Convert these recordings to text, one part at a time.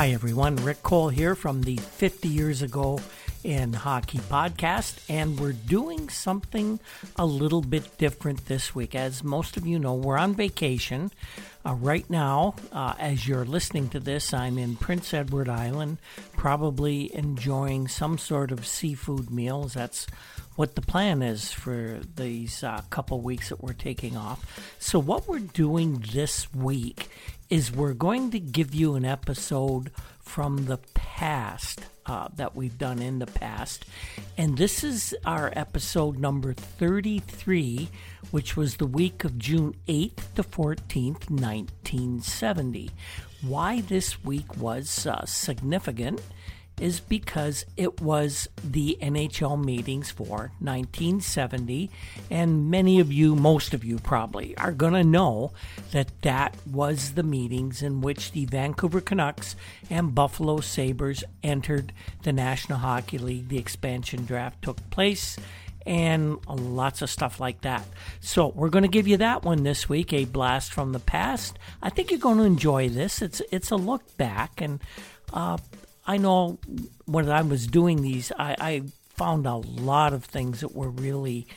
Hi everyone, Rick Cole here from the 50 Years Ago in Hockey podcast, and we're doing something a little bit different this week. As most of you know, we're on vacation. Right now, as you're listening to this, I'm in Prince Edward Island, probably enjoying some sort of seafood meals. That's what the plan is for these couple weeks that we're taking off. So what we're doing this week is we're going to give you an episode from the past that we've done in the past. And this is our episode number 33, which was the week of June 8th to 14th, 1970. Why this week was significant is because it was the NHL meetings for 1970, and many of you, most of you probably, are going to know that that was the meetings in which the Vancouver Canucks and Buffalo Sabres entered the National Hockey League. The expansion draft took place, and lots of stuff like that. So we're going to give you that one this week, a blast from the past. I think you're going to enjoy this. It's a look back, and I know when I was doing these, I found a lot of things that were really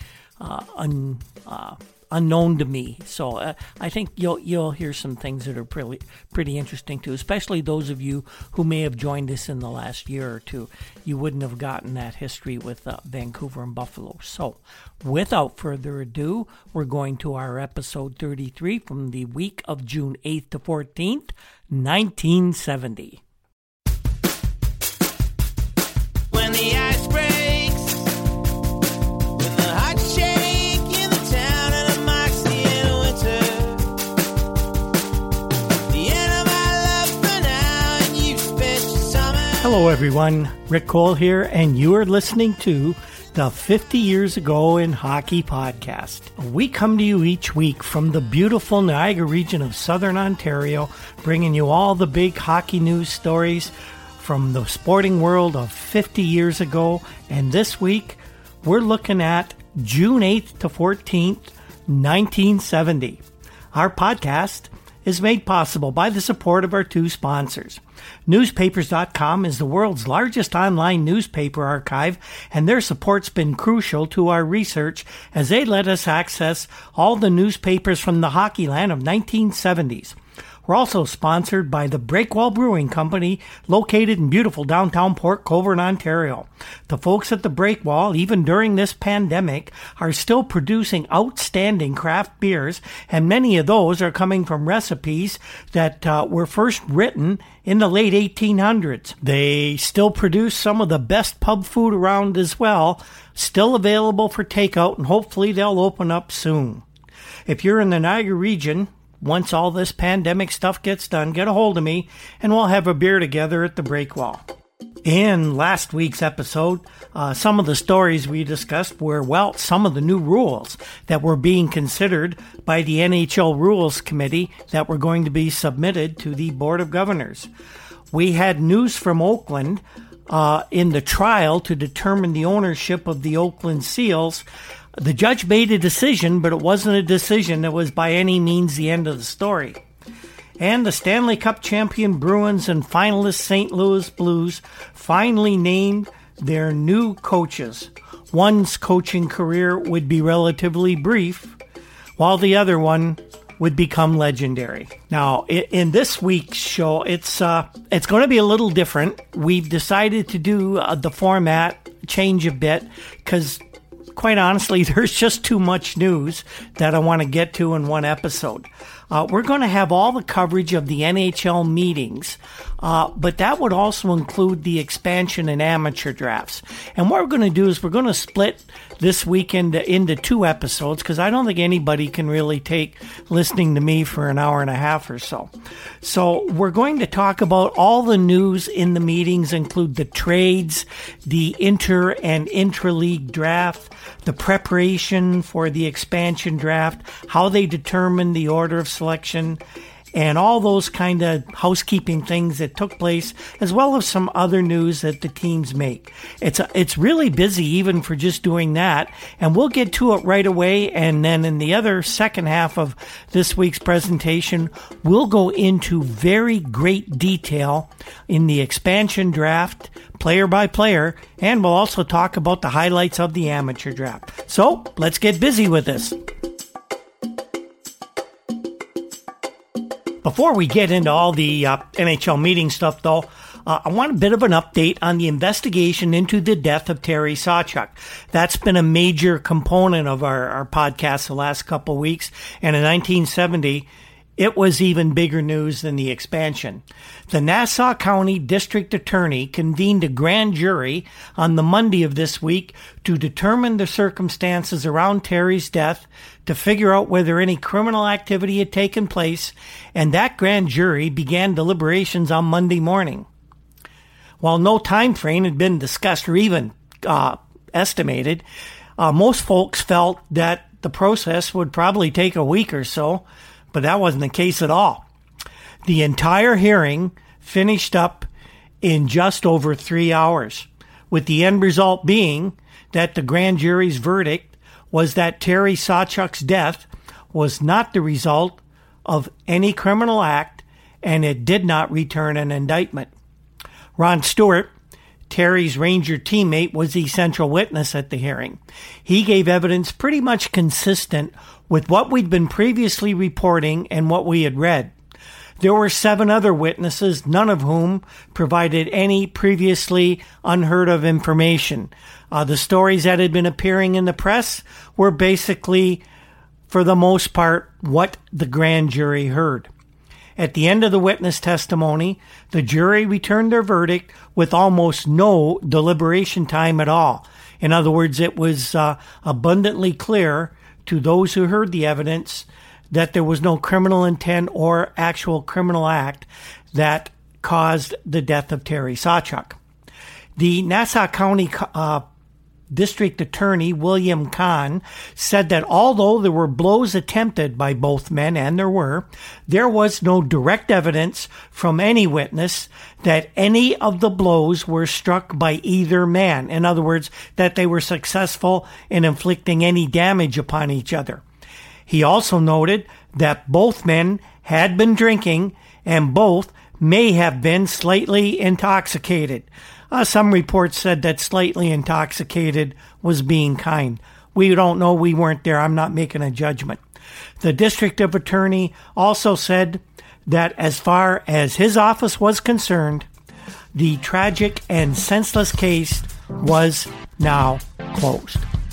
unknown to me. So I think you'll hear some things that are pretty interesting too, especially those of you who may have joined us in the last year or two. You wouldn't have gotten that history with Vancouver and Buffalo. So without further ado, we're going to our episode 33 from the week of June 8th to 14th, 1970. When the ice breaks, when the hearts shake in the town and the Moxie in winter, the end of our love for now, and you spent your summer. Hello everyone, Rick Cole here, and you are listening to the 50 Years Ago in Hockey podcast. We come to you each week from the beautiful Niagara region of Southern Ontario, bringing you all the big hockey news stories from the sporting world of 50 years ago. And this week, we're looking at June 8th to 14th, 1970. Our podcast is made possible by the support of our two sponsors. Newspapers.com is the world's largest online newspaper archive, and their support's been crucial to our research as they let us access all the newspapers from the hockey land of 1970s. We're also sponsored by the Breakwall Brewing Company, located in beautiful downtown Port Colborne, Ontario. The folks at the Breakwall, even during this pandemic, are still producing outstanding craft beers, and many of those are coming from recipes that were first written in the late 1800s. They still produce some of the best pub food around as well, still available for takeout, and hopefully they'll open up soon. If you're in the Niagara region, once all this pandemic stuff gets done, get a hold of me, and we'll have a beer together at the Breakwall. In last week's episode, some of the stories we discussed were, some of the new rules that were being considered by the NHL Rules Committee that were going to be submitted to the Board of Governors. We had news from Oakland in the trial to determine the ownership of the Oakland Seals. The judge made a decision, but it wasn't a decision that was by any means the end of the story. And the Stanley Cup champion Bruins and finalist St. Louis Blues finally named their new coaches. One's coaching career would be relatively brief, while the other one would become legendary. Now, in this week's show, it's going to be a little different. We've decided to do the format change a bit because, quite honestly, there's just too much news that I want to get to in one episode. We're going to have all the coverage of the NHL meetings, but that would also include the expansion and amateur drafts. And what we're going to do is we're going to split this weekend into two episodes because I don't think anybody can really take listening to me for an hour and a half or so. So we're going to talk about all the news in the meetings, include the trades, the inter and intra-league draft, the preparation for the expansion draft, how they determine the order of selection, and all those kind of housekeeping things that took place, as well as some other news that the teams make. It's really busy even for just doing that, and we'll get to it right away. And then in the other second half of this week's presentation, we'll go into very great detail in the expansion draft, player by player, and we'll also talk about the highlights of the amateur draft. So let's get busy with this. Before we get into all the NHL meeting stuff, though, I want a bit of an update on the investigation into the death of Terry Sawchuk. That's been a major component of our podcast the last couple of weeks, and in 1970, it was even bigger news than the expansion. The Nassau County District Attorney convened a grand jury on the Monday of this week to determine the circumstances around Terry's death, to figure out whether any criminal activity had taken place, and that grand jury began deliberations on Monday morning. While no time frame had been discussed or even estimated, most folks felt that the process would probably take a week or so, but that wasn't the case at all. The entire hearing finished up in just over 3 hours, with the end result being that the grand jury's verdict was that Terry Sawchuk's death was not the result of any criminal act, and it did not return an indictment. Ron Stewart, Terry's Ranger teammate, was the central witness at the hearing. He gave evidence pretty much consistent with what we'd been previously reporting and what we had read. There were 7 other witnesses, none of whom provided any previously unheard of information. The stories that had been appearing in the press were basically, for the most part, what the grand jury heard. At the end of the witness testimony, the jury returned their verdict with almost no deliberation time at all. In other words, it was abundantly clear to those who heard the evidence that there was no criminal intent or actual criminal act that caused the death of Terry Sawchuk. The Nassau County District Attorney William Kahn said that although there were blows attempted by both men, and there was no direct evidence from any witness that any of the blows were struck by either man. In other words, that they were successful in inflicting any damage upon each other. He also noted that both men had been drinking and both may have been slightly intoxicated. Some reports said that slightly intoxicated was being kind. We don't know. We weren't there. I'm not making a judgment. The district attorney also said that as far as his office was concerned, the tragic and senseless case was now closed.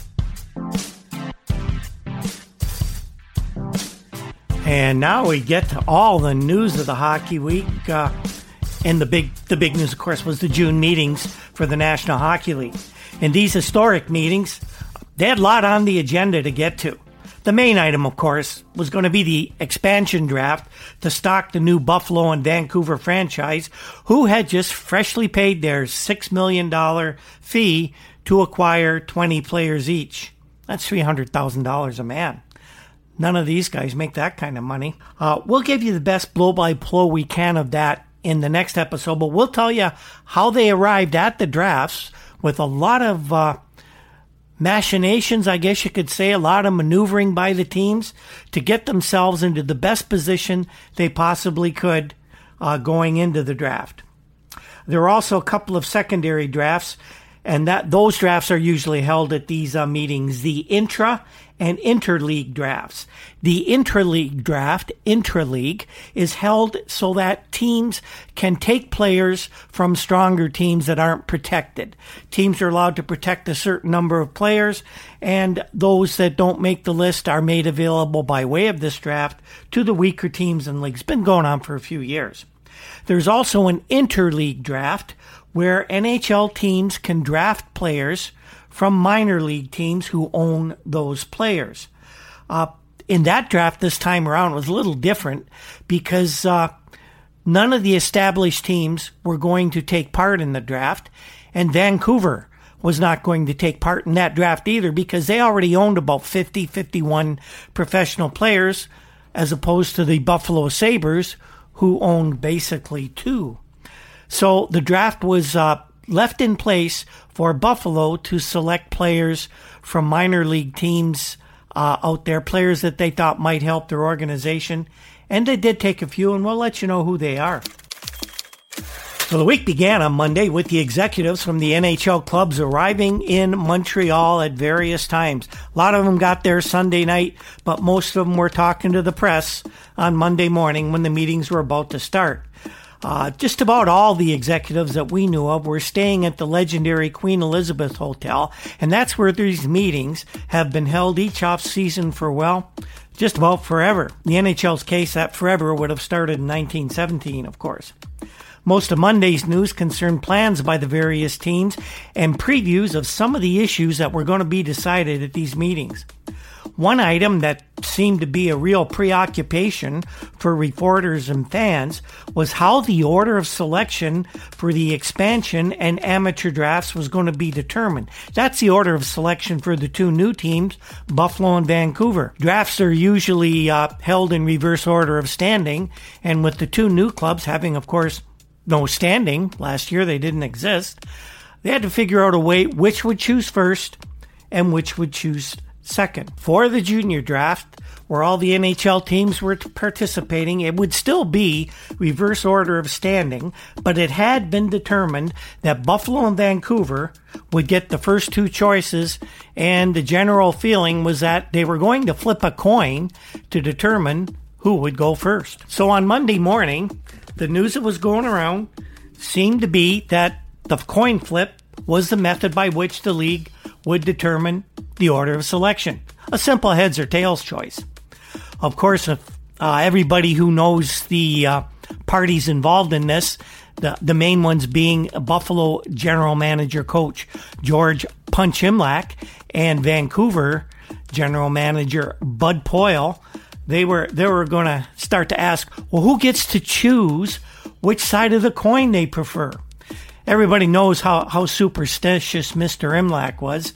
And now we get to all the news of the hockey week. And the big news, of course, was the June meetings for the National Hockey League. In these historic meetings, they had a lot on the agenda to get to. The main item, of course, was going to be the expansion draft to stock the new Buffalo and Vancouver franchise, who had just freshly paid their $6 million fee to acquire 20 players each. That's $300,000 a man. None of these guys make that kind of money. We'll give you the best blow-by-blow we can of that in the next episode, but we'll tell you how they arrived at the drafts with a lot of machinations, I guess you could say, a lot of maneuvering by the teams to get themselves into the best position they possibly could going into the draft. There are also a couple of secondary drafts, and those drafts are usually held at these meetings, the intra and interleague drafts. The intraleague draft, intraleague, is held so that teams can take players from stronger teams that aren't protected. Teams are allowed to protect a certain number of players, and those that don't make the list are made available by way of this draft to the weaker teams in leagues. It's been going on for a few years. There's also an interleague draft where NHL teams can draft players from minor league teams who own those players. In that draft this time around, it was a little different because none of the established teams were going to take part in the draft, and Vancouver was not going to take part in that draft either because they already owned about 51 professional players as opposed to the Buffalo Sabres, who owned basically 2. So the draft was left in place for Buffalo to select players from minor league teams out there, players that they thought might help their organization. And they did take a few, and we'll let you know who they are. So the week began on Monday with the executives from the NHL clubs arriving in Montreal at various times. A lot of them got there Sunday night, but most of them were talking to the press on Monday morning when the meetings were about to start. Just about all the executives that we knew of were staying at the legendary Queen Elizabeth Hotel, and that's where these meetings have been held each off-season for, well, just about forever. In the NHL's case, that forever would have started in 1917, of course. Most of Monday's news concerned plans by the various teams and previews of some of the issues that were going to be decided at these meetings. One item that seemed to be a real preoccupation for reporters and fans was how the order of selection for the expansion and amateur drafts was going to be determined. That's the order of selection for the 2 new teams, Buffalo and Vancouver. Drafts are usually held in reverse order of standing, and with the 2 new clubs having, of course, no standing, last year they didn't exist, they had to figure out a way which would choose first and which would choose second. For the junior draft, where all the NHL teams were participating, it would still be reverse order of standing, but it had been determined that Buffalo and Vancouver would get the first 2 choices, and the general feeling was that they were going to flip a coin to determine who would go first. So on Monday morning, the news that was going around seemed to be that the coin flip was the method by which the league would determine the order of selection. A simple heads or tails choice. Of course, everybody who knows the parties involved in this, the main ones being Buffalo general manager coach George Punch Imlach and Vancouver general manager Bud Poile, they were going to start to ask, well, who gets to choose which side of the coin they prefer? Everybody knows how superstitious Mr. Imlach was.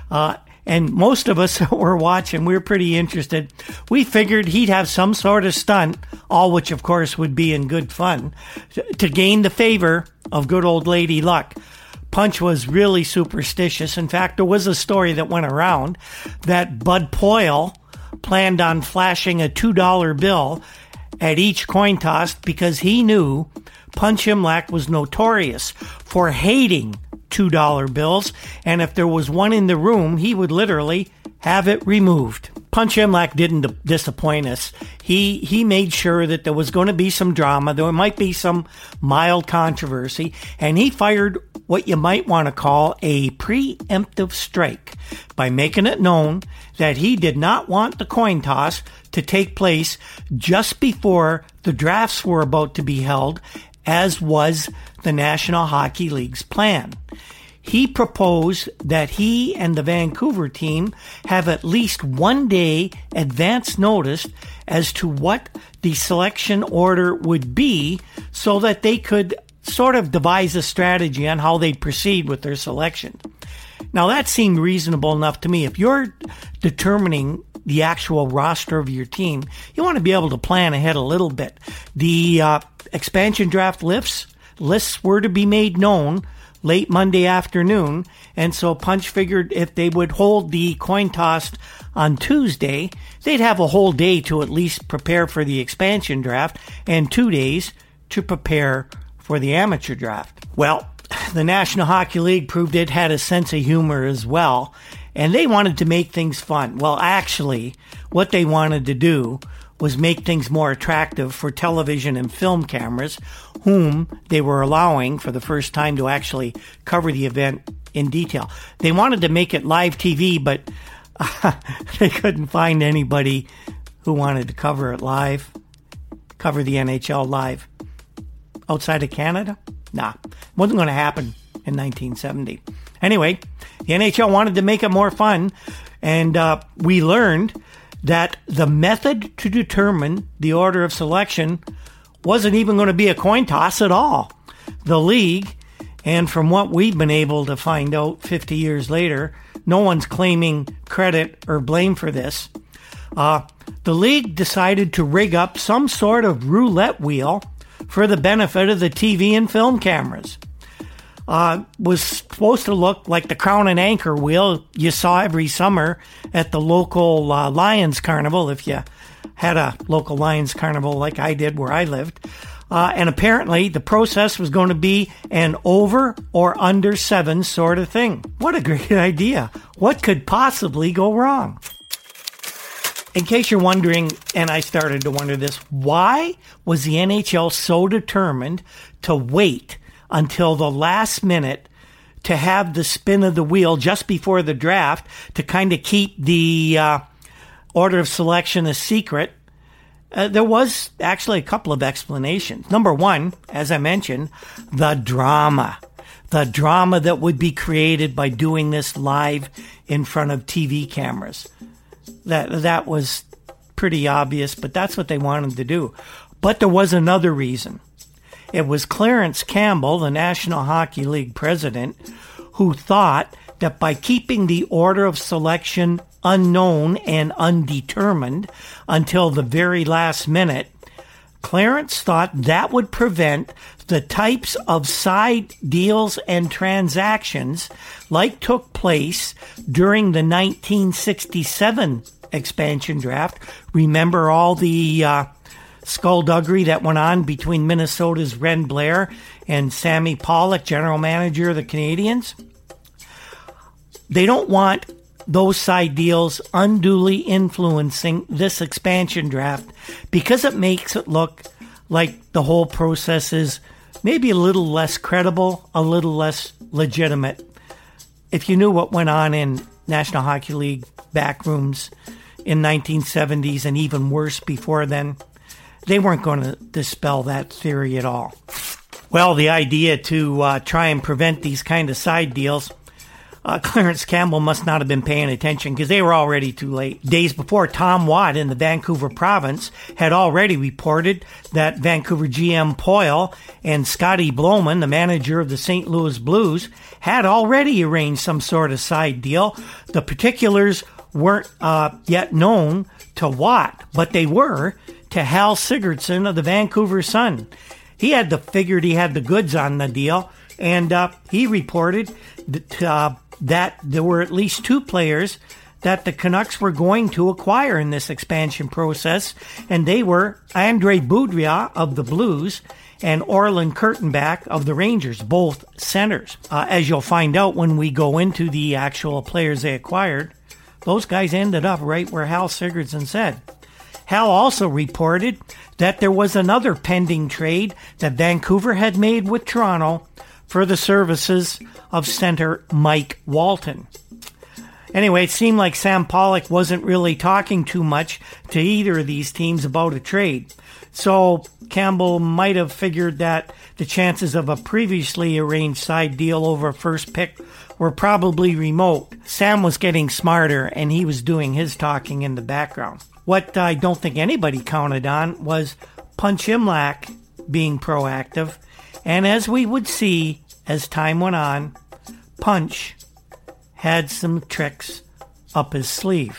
And most of us that were watching, we were pretty interested. We figured he'd have some sort of stunt, all which, of course, would be in good fun, to gain the favor of good old Lady Luck. Punch was really superstitious. In fact, there was a story that went around that Bud Poile planned on flashing a $2 bill at each coin toss because he knew Punch Imlach was notorious for hating $2 bills, and if there was one in the room, he would literally have it removed. Punch Imlach didn't disappoint us. He made sure that there was going to be some drama, there might be some mild controversy, and he fired what you might want to call a preemptive strike by making it known that he did not want the coin toss to take place just before the drafts were about to be held, as was the National Hockey League's plan. He proposed that he and the Vancouver team have at least 1 day advance notice as to what the selection order would be so that they could sort of devise a strategy on how they'd proceed with their selection. Now, that seemed reasonable enough to me. If you're determining the actual roster of your team, you want to be able to plan ahead a little bit. The expansion draft lists were to be made known late Monday afternoon, and so Punch figured if they would hold the coin toss on Tuesday, they'd have a whole day to at least prepare for the expansion draft and 2 days to prepare for the amateur draft. Well, the National Hockey League proved it had a sense of humor as well, and they wanted to make things fun. Well, actually, what they wanted to do was make things more attractive for television and film cameras, whom they were allowing for the first time to actually cover the event in detail. They wanted to make it live TV, but they couldn't find anybody who wanted to cover it live, cover the NHL live. Outside of Canada? Nah, it wasn't going to happen in 1970. Anyway, the NHL wanted to make it more fun, and we learned that the method to determine the order of selection wasn't even going to be a coin toss at all. The league, and from what we've been able to find out 50 years later, no one's claiming credit or blame for this, the league decided to rig up some sort of roulette wheel for the benefit of the TV and film cameras. Was supposed to look like the Crown and Anchor wheel you saw every summer at the local Lions Carnival, if you had a local Lions Carnival like I did where I lived. And apparently the process was going to be an over or under 7 sort of thing. What a great idea. What could possibly go wrong? In case you're wondering, and I started to wonder this, why was the NHL so determined to wait until the last minute to have the spin of the wheel just before the draft to kind of keep the order of selection a secret? There was actually a couple of explanations. Number one, as I mentioned, the drama that would be created by doing this live in front of TV cameras. That was pretty obvious, but that's what they wanted to do. But there was another reason. It was Clarence Campbell, the National Hockey League president, who thought that by keeping the order of selection unknown and undetermined until the very last minute, Clarence thought that would prevent the types of side deals and transactions like took place during the 1967 expansion draft. Remember all the skullduggery that went on between Minnesota's Ren Blair and Sammy Pollock, general manager of the Canadiens? They don't want those side deals unduly influencing this expansion draft because it makes it look like the whole process is maybe a little less credible, a little less legitimate. If you knew what went on in National Hockey League backrooms in 1970s and even worse before then, they weren't going to dispel that theory at all. Well, the idea to try and prevent these kind of side deals, Clarence Campbell must not have been paying attention because they were already too late. Days before, Tom Watt in the Vancouver province had already reported that Vancouver GM Poyle and Scotty Bloman, the manager of the St. Louis Blues, had already arranged some sort of side deal. The particulars weren't yet known to Watt, but they were to Hal Sigurdsson of the Vancouver Sun. He had figured he had the goods on the deal, and he reported that there were at least 2 players that the Canucks were going to acquire in this expansion process, and they were Andre Boudria of the Blues and Orland Kurtenbach of the Rangers, both centers. As you'll find out when we go into the actual players they acquired, those guys ended up right where Hal Sigurdsson said. Hal also reported that there was another pending trade that Vancouver had made with Toronto for the services of center Mike Walton. Anyway, it seemed like Sam Pollock wasn't really talking too much to either of these teams about a trade. So Campbell might have figured that the chances of a previously arranged side deal over a first pick were probably remote. Sam was getting smarter, and he was doing his talking in the background. What I don't think anybody counted on was Punch Imlach being proactive. And as we would see as time went on, Punch had some tricks up his sleeve.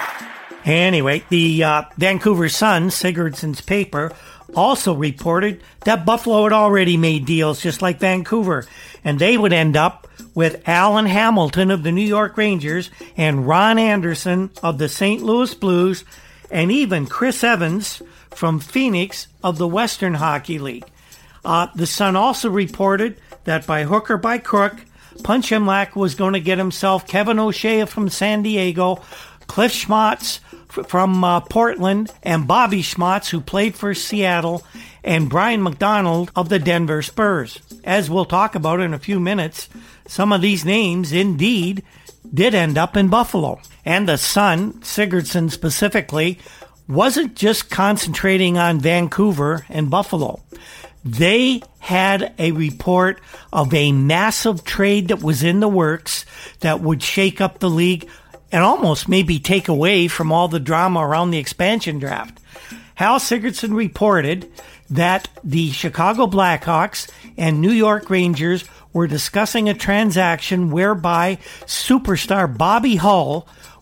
Anyway, the Vancouver Sun, Sigurdsson's paper, also reported that Buffalo had already made deals just like Vancouver, and they would end up with Alan Hamilton of the New York Rangers and Ron Anderson of the St. Louis Blues, and even Chris Evans from Phoenix of the Western Hockey League. The Sun also reported that by hook or by crook, Punch Imlach was going to get himself Kevin O'Shea from San Diego, Cliff Schmatz from Portland, and Bobby Schmatz, who played for Seattle, and Brian McDonald of the Denver Spurs. As we'll talk about in a few minutes, some of these names indeed did end up in Buffalo. And the Sun, Sigurdsson specifically, wasn't just concentrating on Vancouver and Buffalo. They had a report of a massive trade that was in the works that would shake up the league and almost maybe take away from all the drama around the expansion draft. Hal Sigurdsson reported that the Chicago Blackhawks and New York Rangers were discussing a transaction whereby superstar Bobby Hull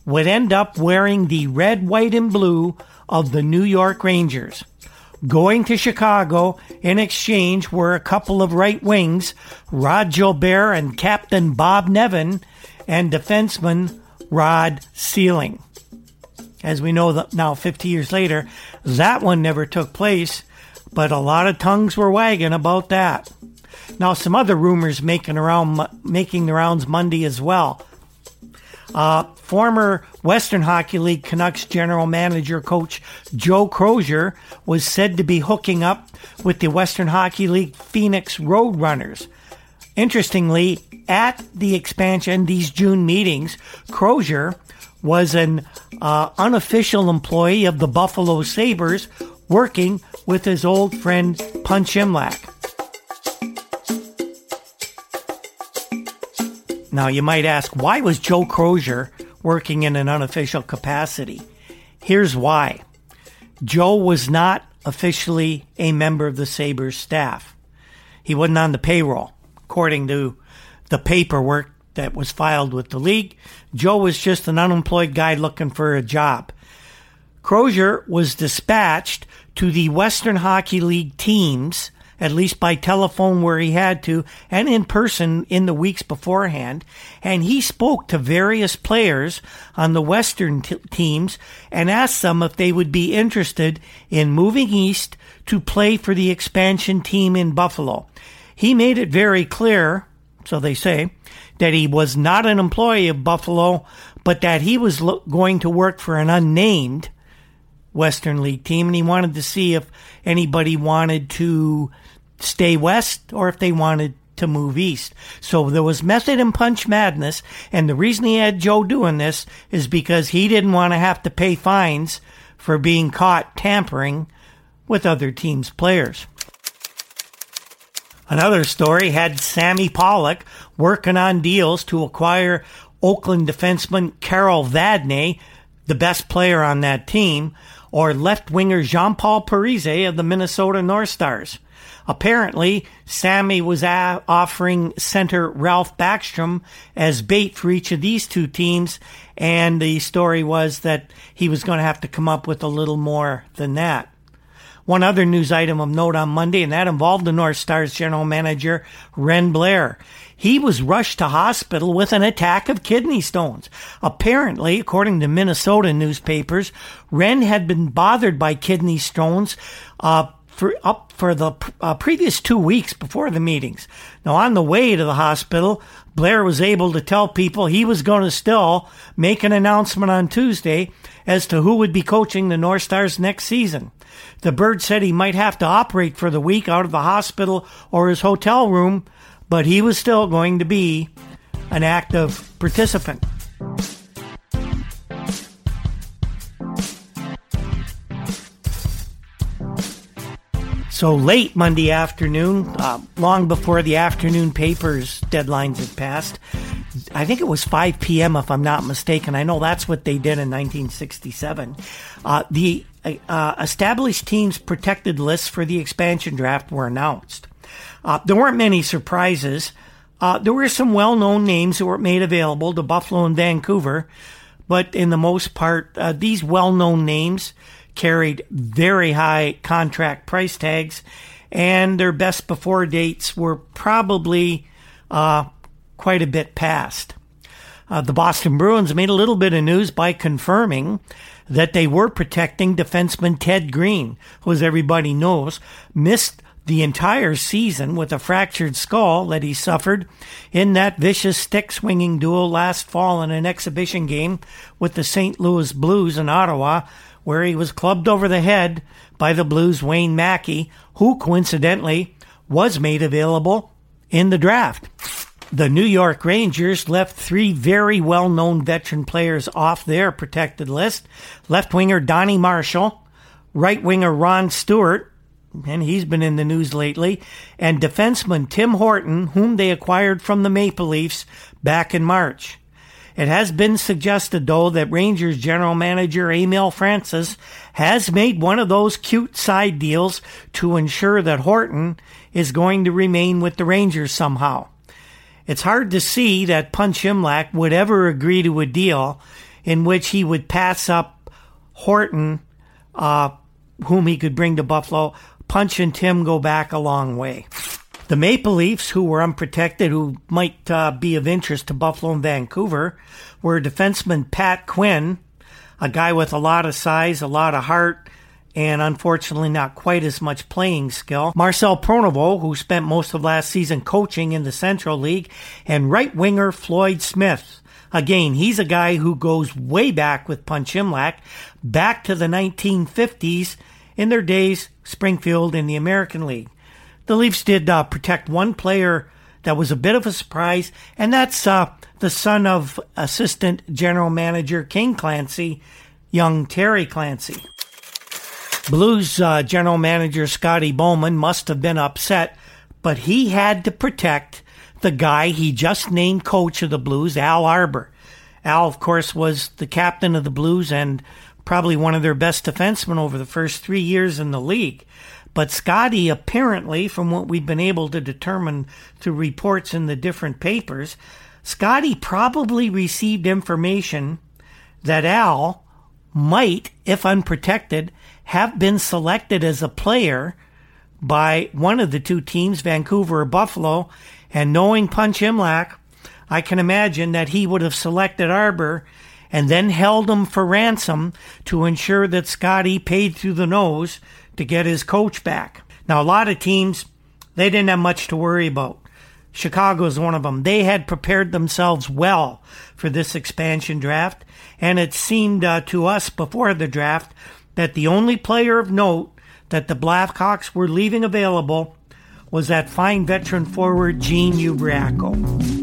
would end up wearing the red, white, and blue of the New York Rangers. Going to Chicago in exchange were a couple of right wings, Rod Gilbert and Captain Bob Nevin, and defenseman Rod Sealing. As we know that now, 50 years later, that one never took place, but a lot of tongues were wagging about that. Now, some other rumors making the rounds Monday as well. Former Western Hockey League Canucks general manager coach Joe Crozier was said to be hooking up with the Western Hockey League Phoenix Roadrunners. Interestingly, at the expansion, these June meetings, Crozier was an unofficial employee of the Buffalo Sabres working with his old friend Punch Imlach. Now, you might ask, why was Joe Crozier working in an unofficial capacity? Here's why. Joe was not officially a member of the Sabres staff. He wasn't on the payroll. According to the paperwork that was filed with the league, Joe was just an unemployed guy looking for a job. Crozier was dispatched to the Western Hockey League teams, at least by telephone where he had to, and in person in the weeks beforehand, and he spoke to various players on the Western teams and asked them if they would be interested in moving east to play for the expansion team in Buffalo. He made it very clear, so they say, that he was not an employee of Buffalo, but that he was going to work for an unnamed Western League team, and he wanted to see if anybody wanted to stay west or if they wanted to move east. So there was method and punch madness, and the reason he had Joe doing this is because he didn't want to have to pay fines for being caught tampering with other teams' players. Another story had Sammy Pollock working on deals to acquire Oakland defenseman Carol Vadnais, the best player on that team, or left winger Jean-Paul Parise of the Minnesota North Stars. Apparently, Sammy was offering center Ralph Backstrom as bait for each of these two teams, and the story was that he was going to have to come up with a little more than that. One other news item of note on Monday, and that involved the North Stars general manager, Ren Blair. He was rushed to hospital with an attack of kidney stones. Apparently, according to Minnesota newspapers, Ren had been bothered by kidney stones for the previous 2 weeks before the meetings. Now, on the way to the hospital, Blair was able to tell people he was going to still make an announcement on Tuesday as to who would be coaching the North Stars next season. The Bird said he might have to operate for the week out of the hospital or his hotel room, but he was still going to be an active participant. So late Monday afternoon, long before the afternoon papers deadlines had passed, I think it was 5 p.m. if I'm not mistaken. I know that's what they did in 1967. The established teams' protected lists for the expansion draft were announced. There weren't many surprises. There were some well-known names that were made available to Buffalo and Vancouver, but in the most part, these well-known names carried very high contract price tags, and their best before dates were probably quite a bit past. The Boston Bruins made a little bit of news by confirming that they were protecting defenseman Ted Green, who, as everybody knows, missed the entire season with a fractured skull that he suffered in that vicious stick-swinging duel last fall in an exhibition game with the St. Louis Blues in Ottawa, where he was clubbed over the head by the Blues' Wayne Mackey, who coincidentally was made available in the draft. The New York Rangers left 3 very well-known veteran players off their protected list. Left winger Donnie Marshall, right winger Ron Stewart, and he's been in the news lately, and defenseman Tim Horton, whom they acquired from the Maple Leafs back in March. It has been suggested, though, that Rangers general manager Emil Francis has made one of those cute side deals to ensure that Horton is going to remain with the Rangers somehow. It's hard to see that Punch Imlach would ever agree to a deal in which he would pass up Horton, whom he could bring to Buffalo. Punch and Tim go back a long way. The Maple Leafs, who were unprotected, who might be of interest to Buffalo and Vancouver, were defenseman Pat Quinn, a guy with a lot of size, a lot of heart, and unfortunately not quite as much playing skill. Marcel Pronovost, who spent most of last season coaching in the Central League, and right winger Floyd Smith. Again, he's a guy who goes way back with Punch Imlach, back to the 1950s, in their days, Springfield in the American League. The Leafs did protect one player that was a bit of a surprise, and that's the son of assistant general manager King Clancy, young Terry Clancy. Blues general manager Scotty Bowman must have been upset, but he had to protect the guy he just named coach of the Blues, Al Arbour. Al, of course, was the captain of the Blues and probably one of their best defensemen over the first 3 years in the league. But Scotty, apparently, from what we've been able to determine through reports in the different papers, Scotty probably received information that Al might, if unprotected, have been selected as a player by one of the two teams, Vancouver or Buffalo, and knowing Punch Imlach, I can imagine that he would have selected Arbour and then held him for ransom to ensure that Scotty paid through the nose to get his coach back. Now, a lot of teams, they didn't have much to worry about. Chicago's one of them. They had prepared themselves well for this expansion draft, and it seemed to us before the draft that the only player of note that the Blackhawks were leaving available was that fine veteran forward Gene Ubriaco.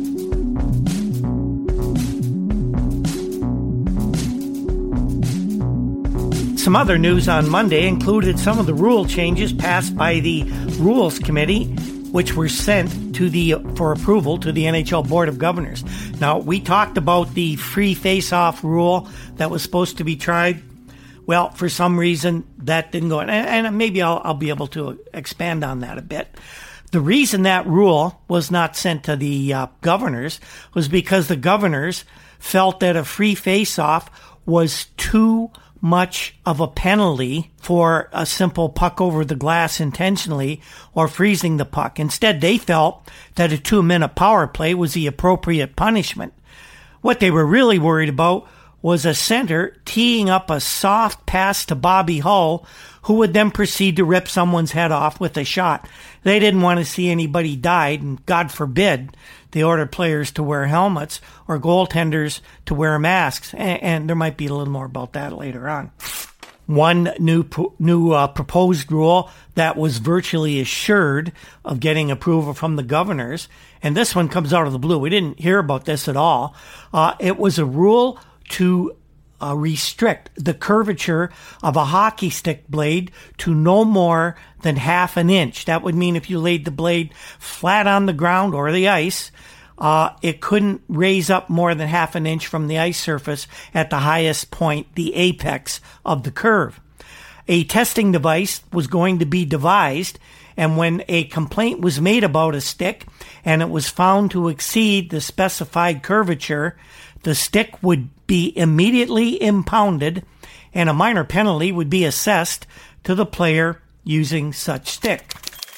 Some other news on Monday included some of the rule changes passed by the Rules Committee, which were sent for approval to the NHL Board of Governors. Now, we talked about the free face-off rule that was supposed to be tried. Well, for some reason, that didn't go. And maybe I'll be able to expand on that a bit. The reason that rule was not sent to the governors was because the governors felt that a free face-off was too much of a penalty for a simple puck over the glass intentionally or freezing the puck. Instead, they felt that a 2-minute power play was the appropriate punishment. What they were really worried about was a center teeing up a soft pass to Bobby Hull, who would then proceed to rip someone's head off with a shot. They didn't want to see anybody die, and God forbid they ordered players to wear helmets or goaltenders to wear masks, and there might be a little more about that later on. One new proposed rule that was virtually assured of getting approval from the governors, and this one comes out of the blue. We didn't hear about this at all. It was a rule to restrict the curvature of a hockey stick blade to no more than half an inch. That would mean if you laid the blade flat on the ground or the ice, it couldn't raise up more than half an inch from the ice surface at the highest point, the apex of the curve. A testing device was going to be devised, and when a complaint was made about a stick and it was found to exceed the specified curvature, the stick would be immediately impounded and a minor penalty would be assessed to the player using such stick.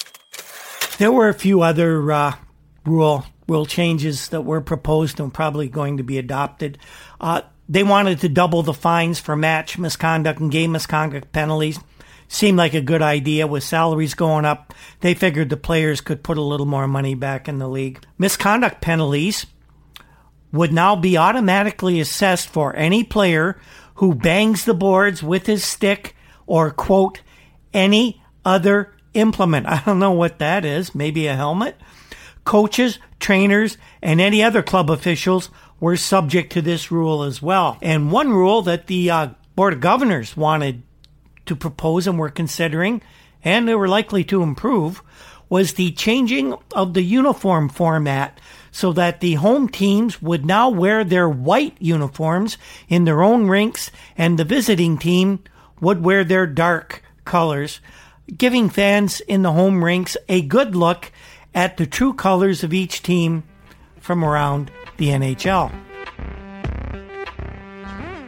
There were a few other rule changes that were proposed and probably going to be adopted. They wanted to double the fines for match misconduct and game misconduct penalties. Seemed like a good idea. With salaries going up, they figured the players could put a little more money back in the league. Misconduct penalties would now be automatically assessed for any player who bangs the boards with his stick or, quote, any other implement. I don't know what that is. Maybe a helmet? Coaches, trainers, and any other club officials were subject to this rule as well. And one rule that the Board of Governors wanted to propose and were considering, and they were likely to improve, was the changing of the uniform format so that the home teams would now wear their white uniforms in their own rinks and the visiting team would wear their dark colors, giving fans in the home rinks a good look at the true colors of each team from around the NHL.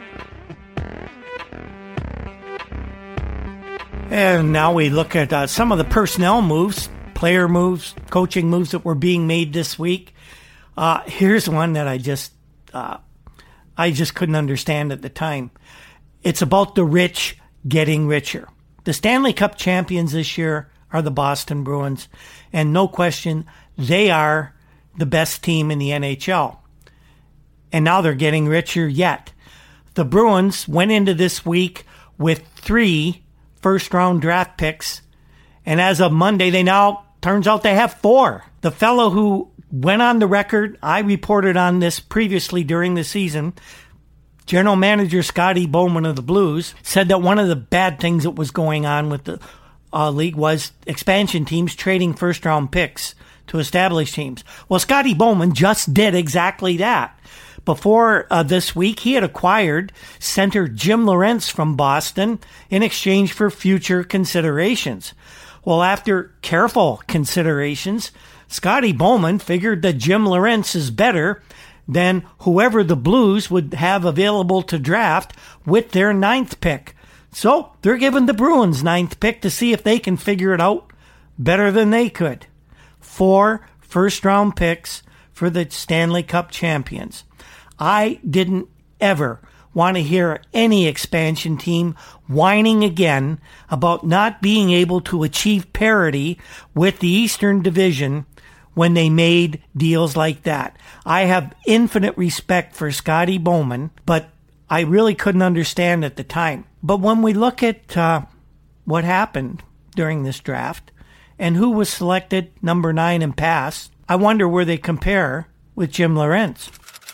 And now we look at some of the personnel moves, player moves, coaching moves that were being made this week. Here's one that I just couldn't understand at the time. It's about the rich getting richer. The Stanley Cup champions this year are the Boston Bruins, and no question, they are the best team in the NHL. And now they're getting richer yet. The Bruins went into this week with 3 first-round draft picks, and as of Monday, turns out they have 4. The fellow who went on the record, I reported on this previously during the season, General Manager Scotty Bowman of the Blues, said that one of the bad things that was going on with the league was expansion teams trading first-round picks to established teams. Well, Scotty Bowman just did exactly that. Before this week, he had acquired center Jim Lorentz from Boston in exchange for future considerations. Well, after careful considerations, Scotty Bowman figured that Jim Lorentz is better than whoever the Blues would have available to draft with their 9th pick. So they're giving the Bruins 9th pick to see if they can figure it out better than they could. 4 first-round picks for the Stanley Cup champions. I didn't ever want to hear any expansion team whining again about not being able to achieve parity with the Eastern Division when they made deals like that. I have infinite respect for Scotty Bowman, but I really couldn't understand at the time. But when we look at what happened during this draft and who was selected number 9 and past, I wonder where they compare with Jim Lorentz.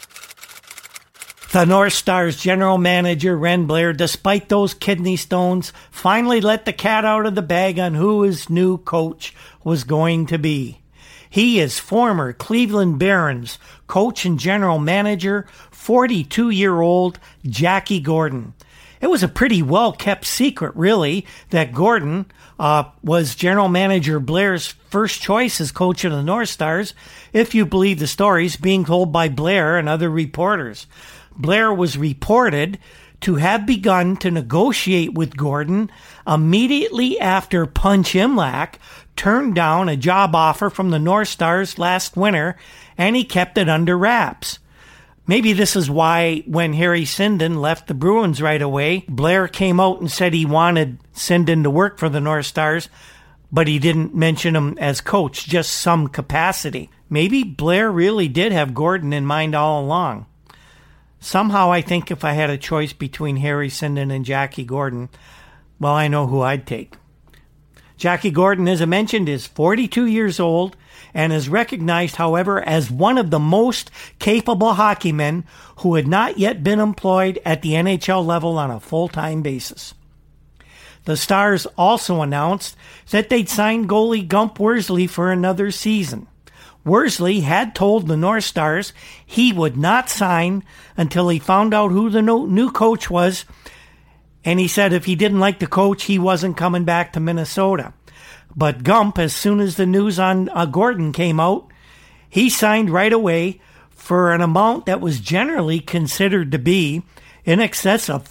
The North Stars general manager, Ren Blair, despite those kidney stones, finally let the cat out of the bag on who his new coach was going to be. He is former Cleveland Barons coach and general manager, 42-year-old Jackie Gordon. It was a pretty well-kept secret, really, that Gordon was general manager Blair's first choice as coach of the North Stars, if you believe the stories being told by Blair and other reporters. Blair was reported to have begun to negotiate with Gordon immediately after Punch Imlach turned down a job offer from the North Stars last winter, and he kept it under wraps. Maybe this is why when Harry Sinden left the Bruins right away, Blair came out and said he wanted Sinden to work for the North Stars, but he didn't mention him as coach, just some capacity. Maybe Blair really did have Gordon in mind all along. Somehow I think if I had a choice between Harry Sinden and Jackie Gordon, well, I know who I'd take. Jackie Gordon, as I mentioned, is 42 years old and is recognized, however, as one of the most capable hockey men who had not yet been employed at the NHL level on a full-time basis. The Stars also announced that they'd signed goalie Gump Worsley for another season. Worsley had told the North Stars he would not sign until he found out who the new coach was, and he said if he didn't like the coach, he wasn't coming back to Minnesota. But Gump, as soon as the news on Gordon came out, he signed right away for an amount that was generally considered to be in excess of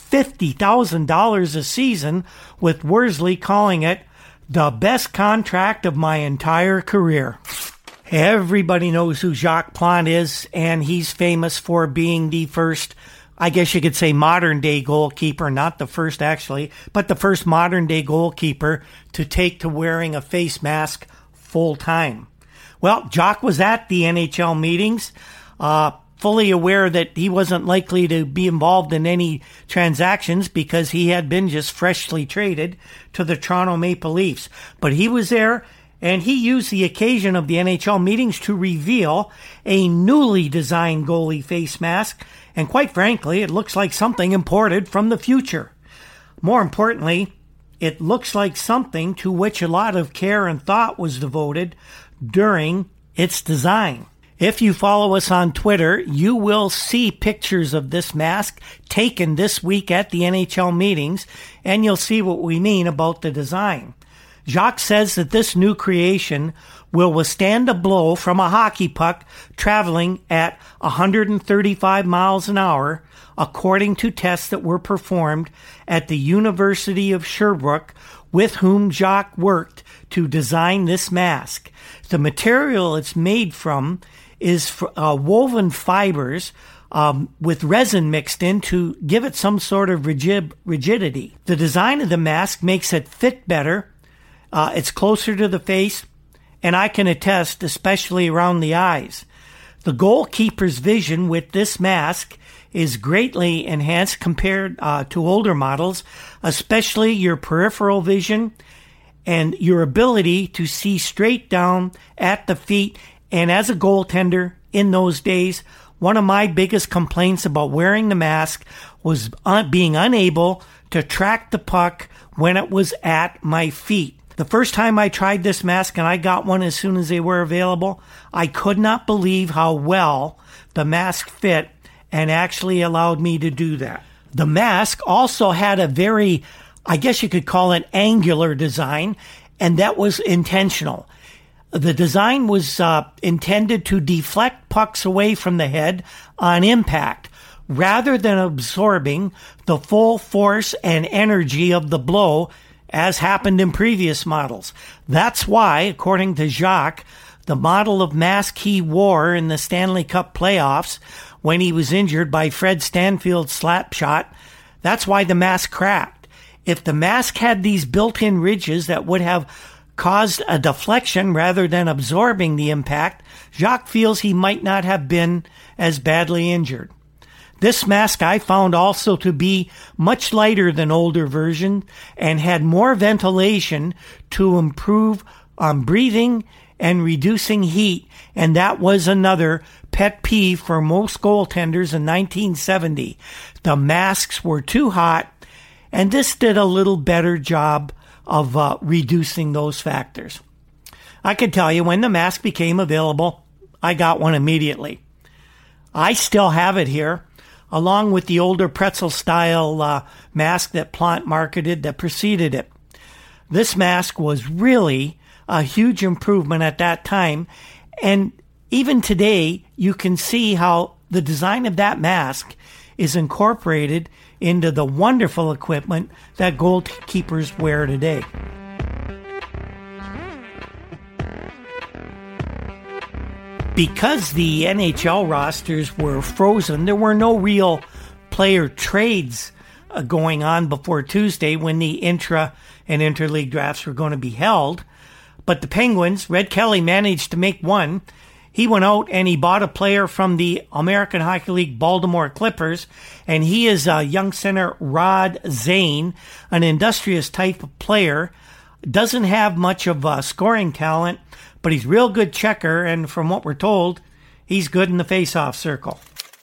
$50,000 a season, with Worsley calling it the best contract of my entire career. Everybody knows who Jacques Plante is, and he's famous for being the first, I guess you could say, modern-day goalkeeper, not the first actually, but the first modern-day goalkeeper to take to wearing a face mask full-time. Well, Jacques was at the NHL meetings, fully aware that he wasn't likely to be involved in any transactions because he had been just freshly traded to the Toronto Maple Leafs. But he was there, and he used the occasion of the NHL meetings to reveal a newly designed goalie face mask, and quite frankly, it looks like something imported from the future. More importantly, it looks like something to which a lot of care and thought was devoted during its design. If you follow us on Twitter, you will see pictures of this mask taken this week at the NHL meetings, and you'll see what we mean about the design. Jacques says that this new creation will withstand a blow from a hockey puck traveling at 135 miles an hour, according to tests that were performed at the University of Sherbrooke, with whom Jacques worked to design this mask. The material it's made from is woven fibers with resin mixed in to give it some sort of rigidity. The design of the mask makes it fit better. It's closer to the face, and I can attest, especially around the eyes. The goalkeeper's vision with this mask is greatly enhanced compared to older models, especially your peripheral vision and your ability to see straight down at the feet. And as a goaltender in those days, one of my biggest complaints about wearing the mask was being unable to track the puck when it was at my feet. The first time I tried this mask, and I got one as soon as they were available, I could not believe how well the mask fit and actually allowed me to do that. The mask also had a very, I guess you could call it angular design, and that was intentional. The design was intended to deflect pucks away from the head on impact, rather than absorbing the full force and energy of the blow, as happened in previous models. That's why, according to Jacques, the model of mask he wore in the Stanley Cup playoffs when he was injured by Fred Stanfield's slap shot, that's why the mask cracked. If the mask had these built-in ridges that would have caused a deflection rather than absorbing the impact, Jacques feels he might not have been as badly injured. This mask I found also to be much lighter than older versions and had more ventilation to improve on breathing and reducing heat, and that was another pet peeve for most goaltenders in 1970. The masks were too hot, and this did a little better job of reducing those factors. I can tell you, when the mask became available, I got one immediately. I still have it here, along with the older pretzel-style mask that Plante marketed that preceded it. This mask was really a huge improvement at that time, and even today, you can see how the design of that mask is incorporated into the wonderful equipment that goalkeepers wear today. Because the NHL rosters were frozen, there were no real player trades going on before Tuesday when the intra and interleague drafts were going to be held. But the Penguins, Red Kelly managed to make one. He went out and he bought a player from the American Hockey League Baltimore Clippers, and he is a young center, Rod Zane, an industrious type of player. Doesn't have much of scoring talent, but he's real good checker, and from what we're told, he's good in the face-off circle.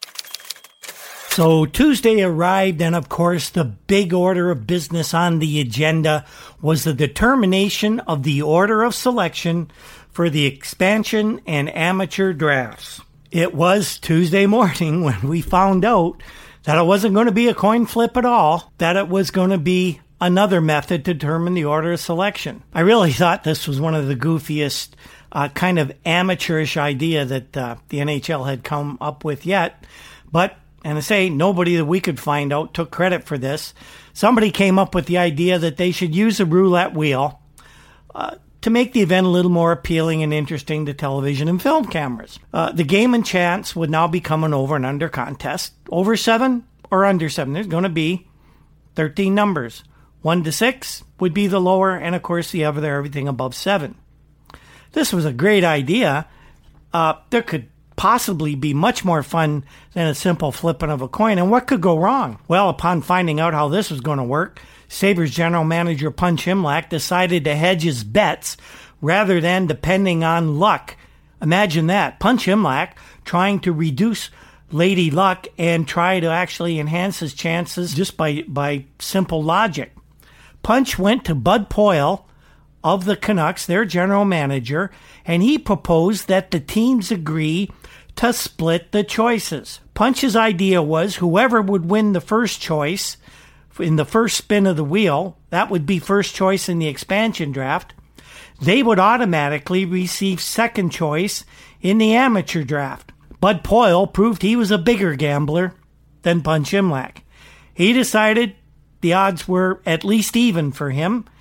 So Tuesday arrived, and of course the big order of business on the agenda was the determination of the order of selection for the expansion and amateur drafts. It was Tuesday morning when we found out that it wasn't going to be a coin flip at all, that it was going to be another method to determine the order of selection. I really thought this was one of the goofiest kind of amateurish idea that the NHL had come up with yet. But, and I say, nobody that we could find out took credit for this. Somebody came up with the idea that they should use a roulette wheel to make the event a little more appealing and interesting to television and film cameras. The game and chance would now become an over and under contest. Over 7 or under 7. There's going to be 13 numbers. 1 to 6 would be the lower, and of course the other, everything above 7. This was a great idea. There could possibly be much more fun than a simple flipping of a coin. And what could go wrong? Well, upon finding out how this was going to work, Sabres general manager Punch Imlach decided to hedge his bets rather than depending on luck. Imagine that. Punch Imlach trying to reduce Lady Luck and try to actually enhance his chances just by simple logic. Punch went to Bud Poile of the Canucks, their general manager, and he proposed that the teams agree to split the choices. Punch's idea was whoever would win the first choice in the first spin of the wheel, that would be first choice in the expansion draft, they would automatically receive second choice in the amateur draft. Bud Poile proved he was a bigger gambler than Punch Imlach. He decided the odds were at least even for him,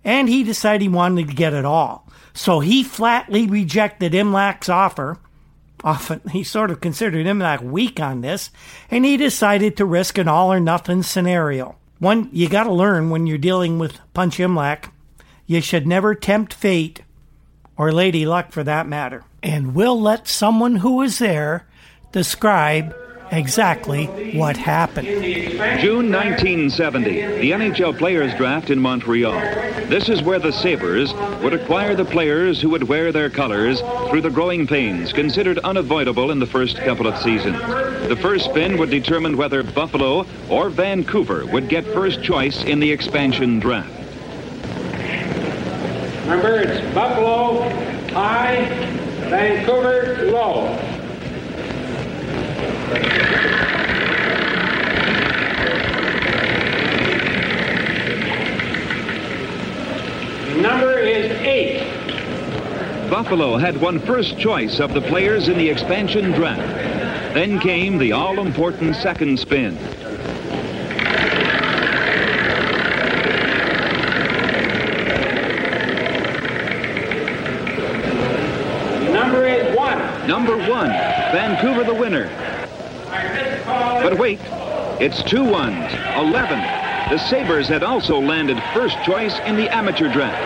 and he decided he wanted to get it all. So he flatly rejected Imlach's offer. Often he sort of considered Imlach weak on this, and he decided to risk an all-or-nothing scenario. One, you got to learn when you're dealing with Punch Imlach, you should never tempt fate, or Lady Luck for that matter. And we'll let someone who was there describe exactly what happened. June 1970, the NHL Players Draft in Montreal. This is where the Sabres would acquire the players who would wear their colors through the growing pains considered unavoidable in the first couple of seasons. The first spin would determine whether Buffalo or Vancouver would get first choice in the expansion draft. Remember, it's Buffalo high, Vancouver low. Number is 8. Buffalo had won first choice of the players in the expansion draft. Then came the all-important second spin. Number is 1. Number 1, Vancouver the winner. But wait, it's 2 ones, 11. The Sabres had also landed first choice in the amateur draft.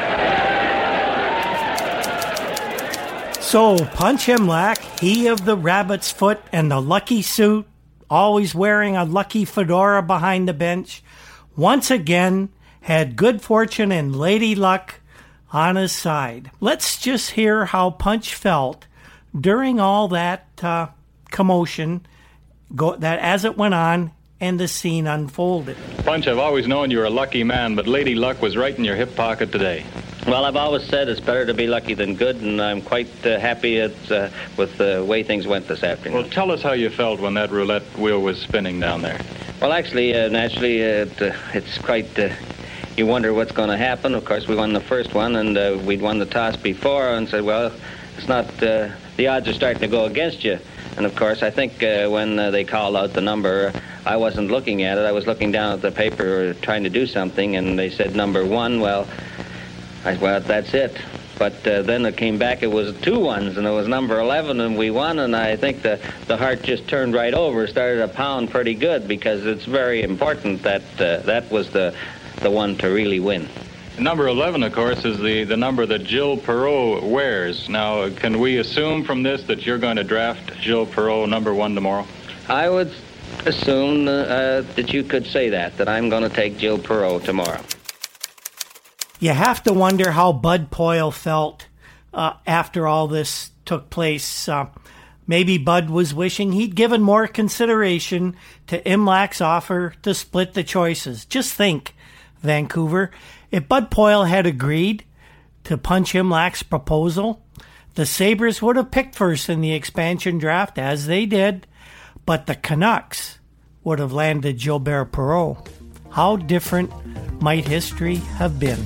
So Punch Imlach, he of the rabbit's foot and the lucky suit, always wearing a lucky fedora behind the bench, once again had good fortune and Lady Luck on his side. Let's just hear how Punch felt during all that commotion, that as it went on and the scene unfolded. Punch, I've always known you were a lucky man, but Lady Luck was right in your hip pocket today. Well, I've always said it's better to be lucky than good, and I'm quite happy with the way things went this afternoon. Well, tell us how you felt when that roulette wheel was spinning down there. Well, actually, naturally, it's quite... you wonder what's going to happen. Of course, we won the first one, and we'd won the toss before, and said, well, it's not... the odds are starting to go against you. And, of course, I think when they called out the number, I wasn't looking at it. I was looking down at the paper trying to do something, and they said number 1. Well, that's it. But then it came back, it was 2 ones, and it was number 11, and we won, and I think the heart just turned right over, started to pound pretty good, because it's very important that that was the one to really win. Number 11, of course, is the number that Gilles Perreault wears. Now, can we assume from this that you're going to draft Gilles Perreault number 1 tomorrow? I would assume that you could say that I'm going to take Gilles Perreault tomorrow. You have to wonder how Bud Poile felt after all this took place. Maybe Bud was wishing he'd given more consideration to Imlach's offer to split the choices. Just think, Vancouver, if Bud Poile had agreed to Punch Imlach's proposal, the Sabres would have picked first in the expansion draft, as they did, but the Canucks would have landed Gilbert Perreault. How different might history have been?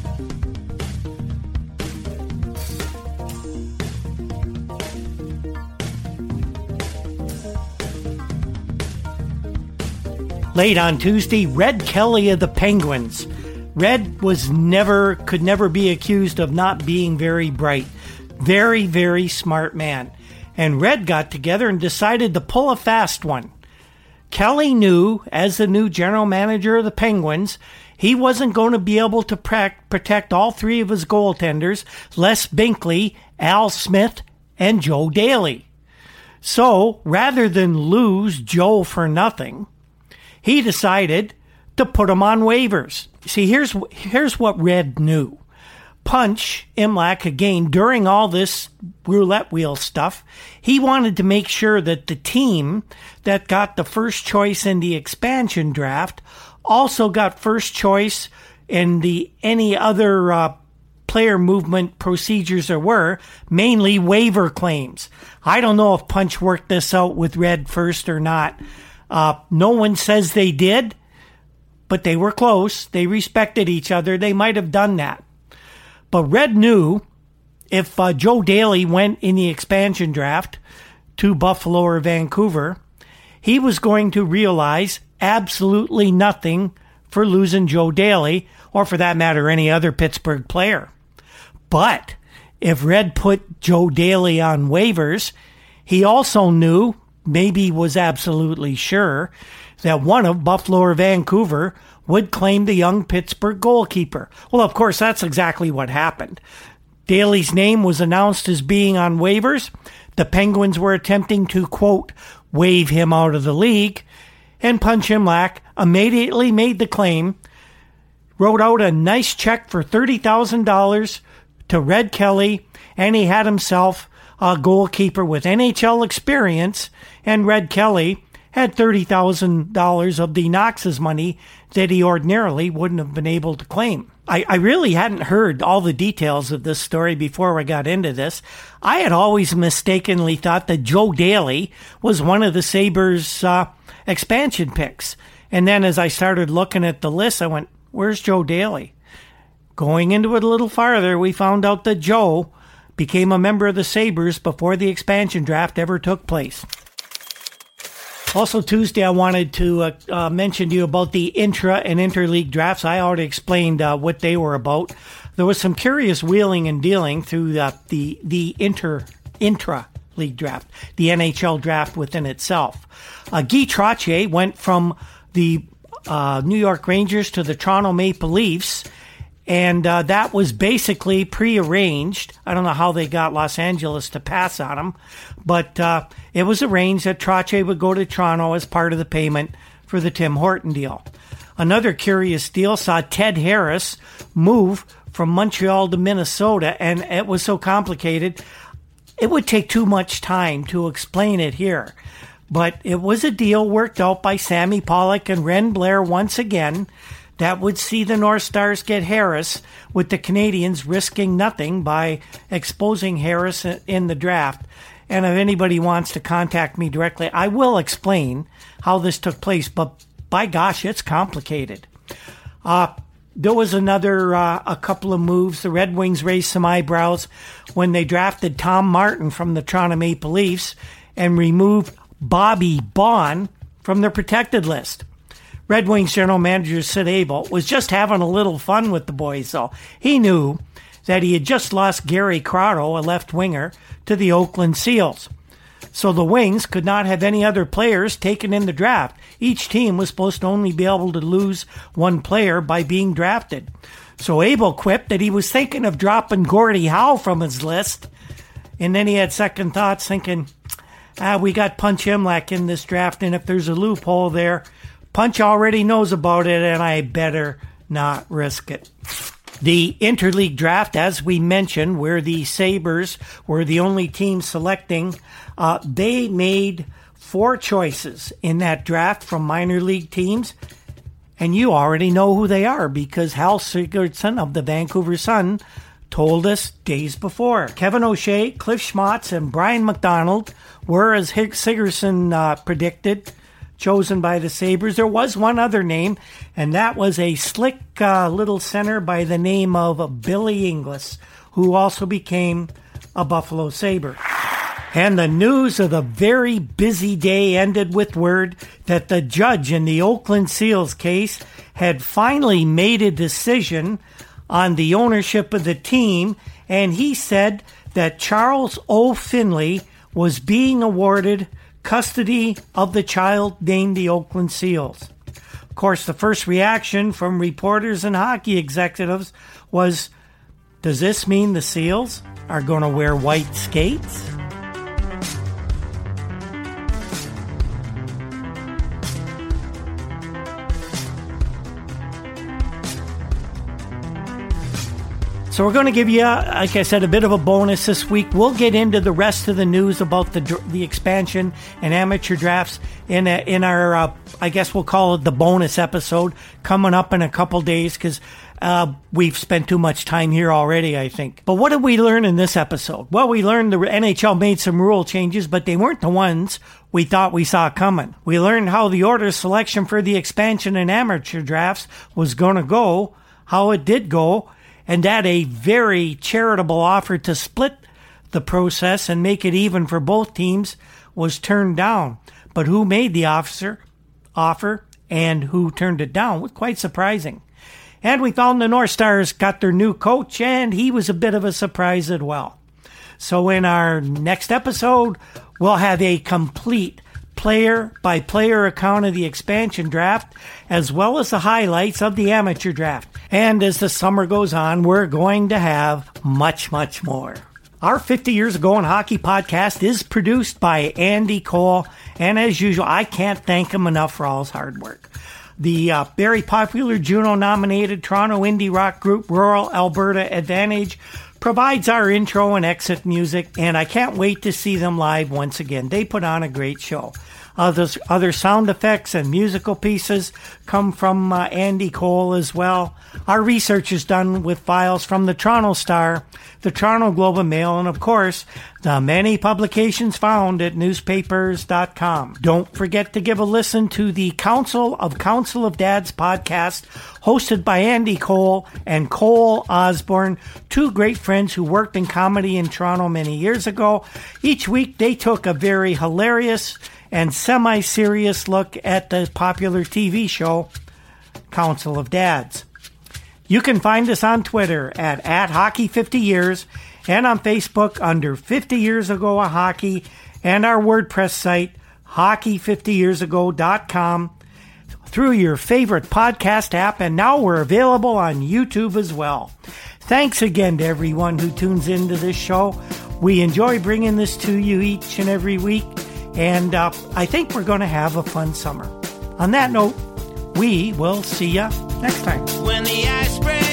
Late on Tuesday, Red Kelly of the Penguins. Red could never be accused of not being very bright. Very, very smart man. And Red got together and decided to pull a fast one. Kelly knew, as the new general manager of the Penguins, he wasn't going to be able to protect all 3 of his goaltenders, Les Binkley, Al Smith, and Joe Daly. So, rather than lose Joe for nothing, he decided to put him on waivers. See, here's what Red knew. Punch Imlach, again, during all this roulette wheel stuff, he wanted to make sure that the team that got the first choice in the expansion draft also got first choice in any other player movement procedures there were, mainly waiver claims. I don't know if Punch worked this out with Red first or not. No one says they did, but they were close. They respected each other. They might have done that. But Red knew if Joe Daly went in the expansion draft to Buffalo or Vancouver, he was going to realize absolutely nothing for losing Joe Daly, or for that matter, any other Pittsburgh player. But if Red put Joe Daly on waivers, he also knew, maybe was absolutely sure, that one of Buffalo or Vancouver would claim the young Pittsburgh goalkeeper. Well, of course, that's exactly what happened. Daly's name was announced as being on waivers. The Penguins were attempting to, quote, waive him out of the league, and Punch Imlach immediately made the claim, wrote out a nice check for $30,000 to Red Kelly, and he had himself a goalkeeper with NHL experience, and Red Kelly had $30,000 of the Knox's money that he ordinarily wouldn't have been able to claim. I really hadn't heard all the details of this story before I got into this. I had always mistakenly thought that Joe Daly was one of the Sabres' expansion picks. And then as I started looking at the list, I went, where's Joe Daly? Going into it a little farther, we found out that Joe became a member of the Sabres before the expansion draft ever took place. Also Tuesday, I wanted to mention to you about the intra and interleague drafts. I already explained what they were about. There was some curious wheeling and dealing through the intra-league draft, the NHL draft within itself. Guy Trottier went from the New York Rangers to the Toronto Maple Leafs, and that was basically prearranged. I don't know how they got Los Angeles to pass on him, but it was arranged that Trottier would go to Toronto as part of the payment for the Tim Horton deal. Another curious deal saw Ted Harris move from Montreal to Minnesota, and it was so complicated, it would take too much time to explain it here. But it was a deal worked out by Sammy Pollock and Ren Blair once again that would see the North Stars get Harris, with the Canadians risking nothing by exposing Harris in the draft. And if anybody wants to contact me directly, I will explain how this took place, but by gosh, it's complicated. There was a couple of moves. The Red Wings raised some eyebrows when they drafted Tom Martin from the Toronto Maple Leafs and removed Bobby Baun from their protected list. Red Wings general manager Sid Abel was just having a little fun with the boys, though. He knew that he had just lost Gary Crotto, a left winger, to the Oakland Seals. So the Wings could not have any other players taken in the draft. Each team was supposed to only be able to lose one player by being drafted. So Abel quipped that he was thinking of dropping Gordie Howe from his list. And then he had second thoughts, thinking, we got Punch Imlach in this draft, and if there's a loophole there, Punch already knows about it, and I better not risk it. The interleague draft, as we mentioned, where the Sabres were the only team selecting, they made 4 choices in that draft from minor league teams, and you already know who they are because Hal Sigurdsson of the Vancouver Sun told us days before. Kevin O'Shea, Cliff Schmatz, and Brian McDonald were, as Sigurdsson predicted, chosen by the Sabres. There was one other name, and that was a slick little center by the name of Billy Inglis, who also became a Buffalo Sabre. And the news of the very busy day ended with word that the judge in the Oakland Seals case had finally made a decision on the ownership of the team, and he said that Charles O. Finley was being awarded custody of the child named the Oakland Seals. Of course, the first reaction from reporters and hockey executives was, does this mean the Seals are going to wear white skates? So we're going to give you, like I said, a bit of a bonus this week. We'll get into the rest of the news about the expansion and amateur drafts in our, I guess we'll call it the bonus episode, coming up in a couple days, because we've spent too much time here already, I think. But what did we learn in this episode? Well, we learned the NHL made some rule changes, but they weren't the ones we thought we saw coming. We learned how the order selection for the expansion and amateur drafts was going to go, how it did go, and that a very charitable offer to split the process and make it even for both teams was turned down. But who made the offer and who turned it down was quite surprising. And we found the North Stars got their new coach, and he was a bit of a surprise as well. So in our next episode, we'll have a complete player-by-player account of the expansion draft, as well as the highlights of the amateur draft. And as the summer goes on, we're going to have much, much more. Our 50 Years Ago in Hockey podcast is produced by Andy Cole, and as usual, I can't thank him enough for all his hard work. The very popular Juno-nominated Toronto indie rock group Rural Alberta Advantage provides our intro and exit music, and I can't wait to see them live once again. They put on a great show. Other sound effects and musical pieces come from Andy Cole as well. Our research is done with files from the Toronto Star, the Toronto Globe and Mail, and of course, the many publications found at newspapers.com. Don't forget to give a listen to the Council of Dads podcast, hosted by Andy Cole and Cole Osborne, two great friends who worked in comedy in Toronto many years ago. Each week, they took a very hilarious and semi-serious look at the popular TV show, Council of Dads. You can find us on Twitter at Hockey50Years and on Facebook under 50 Years Ago of Hockey and our WordPress site, hockey50yearsago.com, through your favorite podcast app, and now we're available on YouTube as well. Thanks again to everyone who tunes into this show. We enjoy bringing this to you each and every week, and I think we're going to have a fun summer. On that note, we will see you next time. When the ice breaks.